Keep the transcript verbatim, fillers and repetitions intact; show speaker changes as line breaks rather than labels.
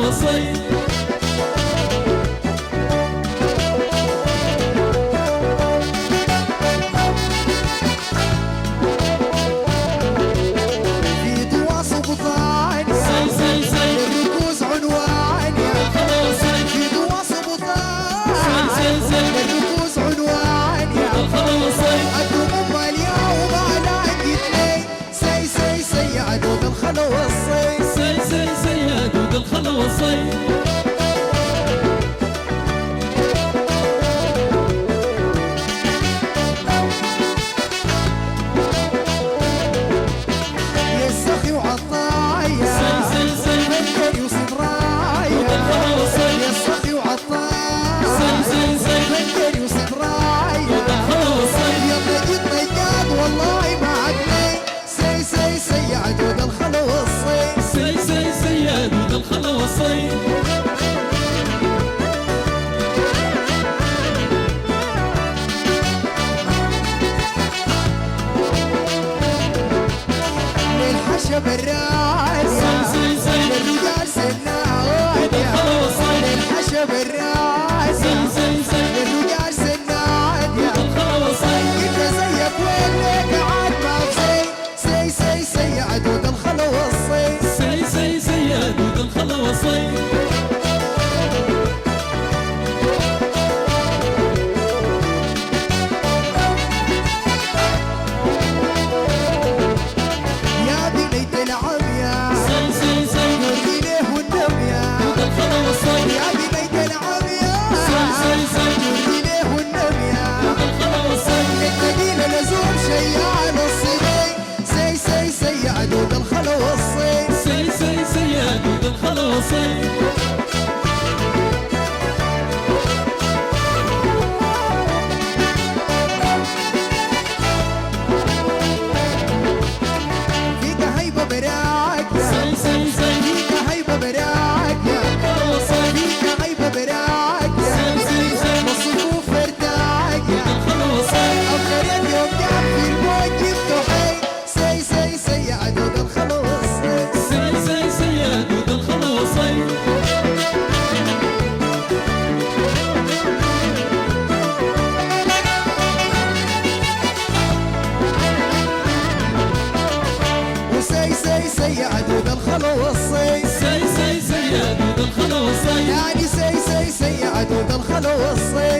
والصي.
بالراس للرجال سنايا للحشا بالراس للرجال سنايا انت زيك وينك عاد ما في سي سي سي عدود الخلا والصي
سي سي سي عدود الخلا والصي.
فيك هيبة براك يا فيك هيبة براك يا فيك هيبة براك يا والصفوف ارتاك يا أفضل اليوم جاب في الموت جبته حي سي سي سي عدود الخلوص
سي سي سي عدود الخلوص.
سي سي عدود الخلوص
سي سي سي عدود الخلوص.
يعني سي سي سي عدود الخلوص.